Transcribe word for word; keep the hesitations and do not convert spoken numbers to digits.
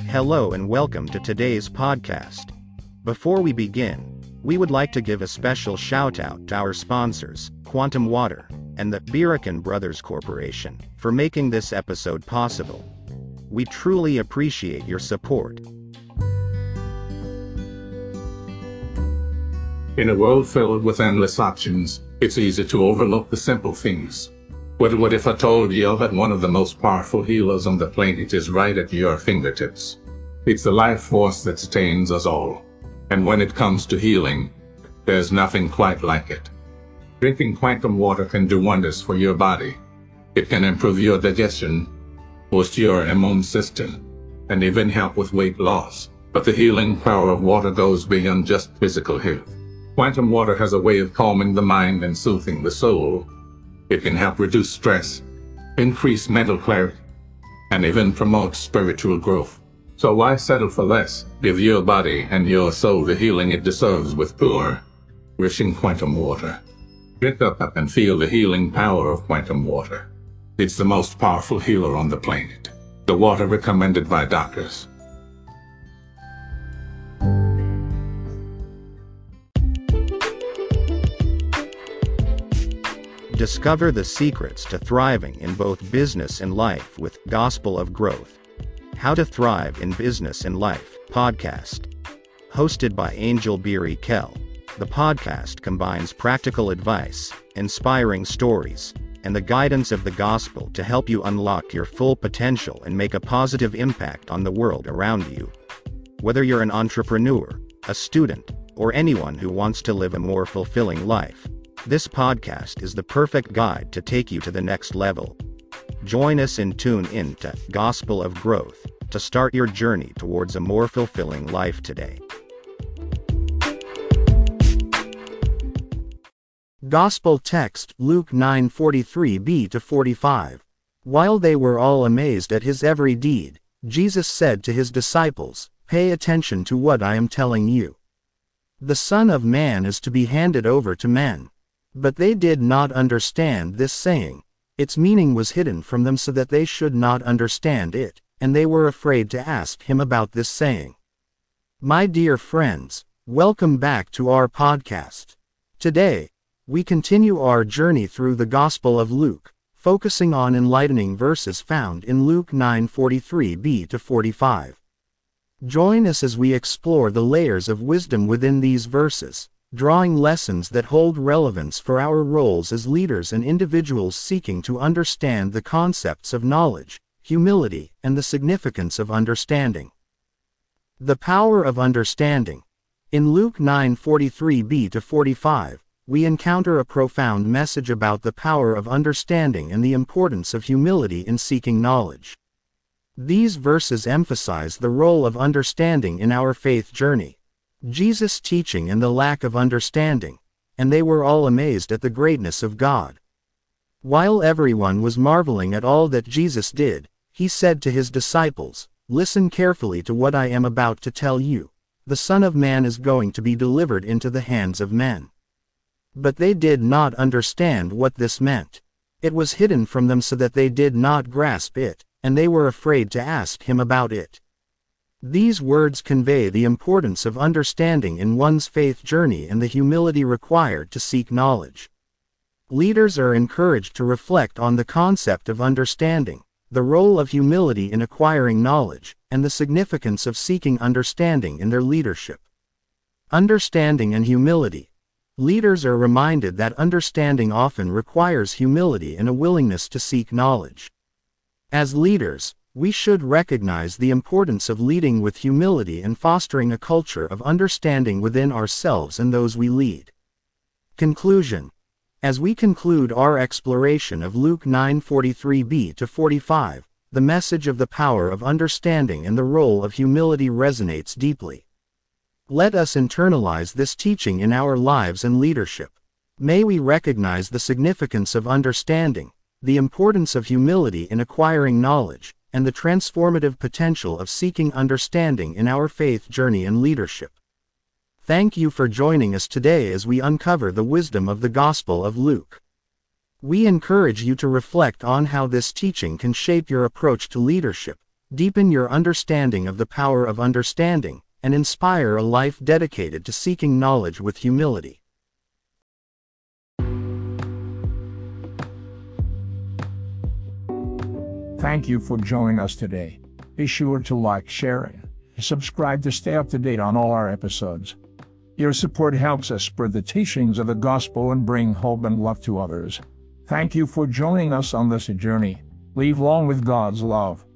Hello and welcome to today's podcast. Before we begin, we would like to give a special shout out to our sponsors, Quantum Water, and the Birakan Brothers Corporation, for making this episode possible. We truly appreciate your support. In a world filled with endless options, it's easy to overlook the simple things. But what if I told you that one of the most powerful healers on the planet is right at your fingertips? It's the life force that sustains us all. And when it comes to healing, there's nothing quite like it. Drinking quantum water can do wonders for your body. It can improve your digestion, boost your immune system, and even help with weight loss. But the healing power of water goes beyond just physical health. Quantum water has a way of calming the mind and soothing the soul. It can help reduce stress, increase mental clarity, and even promote spiritual growth. So why settle for less? Give your body and your soul the healing it deserves with pure, nourishing quantum water. Drink up and feel the healing power of quantum water. It's the most powerful healer on the planet. The water recommended by doctors. Discover the secrets to thriving in both business and life with Gospel of Growth. How to Thrive in Business and Life podcast. Hosted by Angel Beery Kell. The podcast combines practical advice, inspiring stories, and the guidance of the gospel to help you unlock your full potential and make a positive impact on the world around you. Whether you're an entrepreneur, a student, or anyone who wants to live a more fulfilling life, this podcast is the perfect guide to take you to the next level. Join us and tune in to Gospel of Growth to start your journey towards a more fulfilling life today. Gospel text Luke nine forty-three b to forty-five. While they were all amazed at his every deed, Jesus said to his disciples, "Pay attention to what I am telling you. The Son of Man is to be handed over to men." But they did not understand this saying. Its meaning was hidden from them so that they should not understand it, and they were afraid to ask him about this saying. My dear friends, welcome back to our podcast. Today, we continue our journey through the Gospel of Luke, focusing on enlightening verses found in Luke nine forty-three b to forty-five. Join us as we explore the layers of wisdom within these verses, drawing lessons that hold relevance for our roles as leaders and individuals seeking to understand the concepts of knowledge, humility, and the significance of understanding. The power of understanding. In Luke nine forty-three b to forty-five, we encounter a profound message about the power of understanding and the importance of humility in seeking knowledge. These verses emphasize the role of understanding in our faith journey. Jesus' teaching and the lack of understanding, and they were all amazed at the greatness of God. While everyone was marveling at all that Jesus did, he said to his disciples, "Listen carefully to what I am about to tell you. The Son of Man is going to be delivered into the hands of men." But they did not understand what this meant. It was hidden from them so that they did not grasp it, and they were afraid to ask him about it. These words convey the importance of understanding in one's faith journey and the humility required to seek knowledge. Leaders are encouraged to reflect on the concept of understanding, the role of humility in acquiring knowledge, and the significance of seeking understanding in their leadership. Understanding and humility. Leaders are reminded that understanding often requires humility and a willingness to seek knowledge. As leaders, we should recognize the importance of leading with humility and fostering a culture of understanding within ourselves and those we lead. Conclusion. As we conclude our exploration of Luke nine forty-three b to forty-five, the message of the power of understanding and the role of humility resonates deeply. Let us internalize this teaching in our lives and leadership. May we recognize the significance of understanding, the importance of humility in acquiring knowledge, and the transformative potential of seeking understanding in our faith journey and leadership. Thank you for joining us today as we uncover the wisdom of the Gospel of Luke. We encourage you to reflect on how this teaching can shape your approach to leadership, deepen your understanding of the power of understanding, and inspire a life dedicated to seeking knowledge with humility. Thank you for joining us today. Be sure to like, share, and subscribe to stay up to date on all our episodes. Your support helps us spread the teachings of the gospel and bring hope and love to others. Thank you for joining us on this journey. Live long with God's love.